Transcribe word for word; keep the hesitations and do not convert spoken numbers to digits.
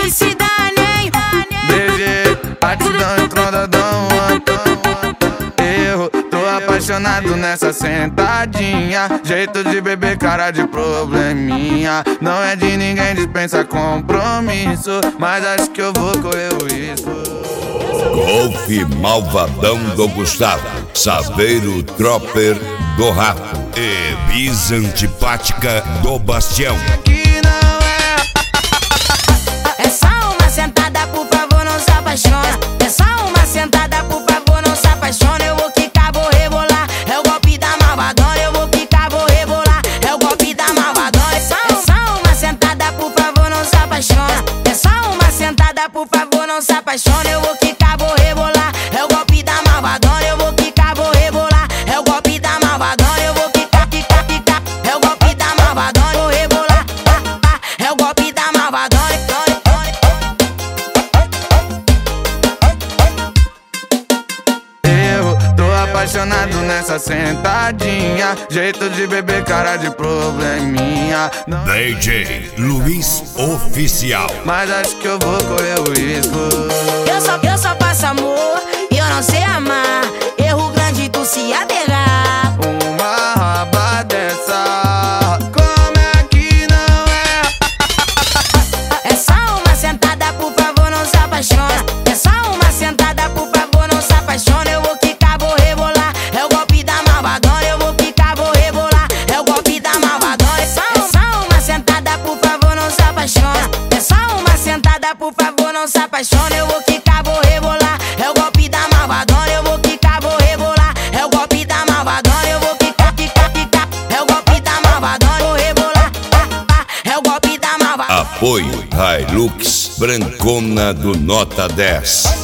que se dane. B G, batidão e trondadão. Erro, tô apaixonado nessa sentadinha. Jeito de beber, cara de probleminha. Não é de ninguém, dispensa compromisso, mas acho que eu vou correr o risco. Golfe Malvadão do Gustavo, Saveiro Tropper do Rato e Bis Antipática do Bastião. É só uma sentada, por favor, não se apaixona. É só uma sentada, por favor, não se apaixona. Eu vou quicar, vou rebolar. É o golpe da malvadona. Eu vou quicar, vou rebolar. É o golpe da malvadona. É só, é só uma sentada, por favor, não se apaixona. É só uma sentada, por favor, não se apaixona. Eu vou quicar, vou rebolar. É o golpe da malvadona. Eu vou quicar, vou rebolar. É o golpe da malvadona. Eu vou quicar, quicar, quicar. É o golpe da malvadona. Vou rebolar. Ah, ah, é o golpe da malvadona. Apaixonado nessa sentadinha. Jeito de beber, cara de probleminha. Não... D J Luiz Oficial. Mas acho que eu vou correr o risco. Eu só, eu só passo amor e eu não sei amar. Erro grande tu se aterrar. Uma raba dessa, como é que não é? É só uma sentada, por favor, não se apaixona. É só uma sentada, por favor, não se apaixona. Eu vou quicar, vou rebolar. É o golpe da malvadona. Eu vou quicar, vou rebolar. É o golpe da malvadona. É só, é só uma sentada, por favor, não se apaixona. É só uma sentada, por favor, não se apaixona. Eu vou quicar, vou rebolar. É o golpe da malvadona. Eu vou quicar, vou rebolar. É o golpe da malvadona. Eu vou quicar, quicar, quicar. É o golpe da malvadona. Vou rebolar. Ah, ah, é o golpe da malvadona. Apoio Hilux Brancona do Nota dez.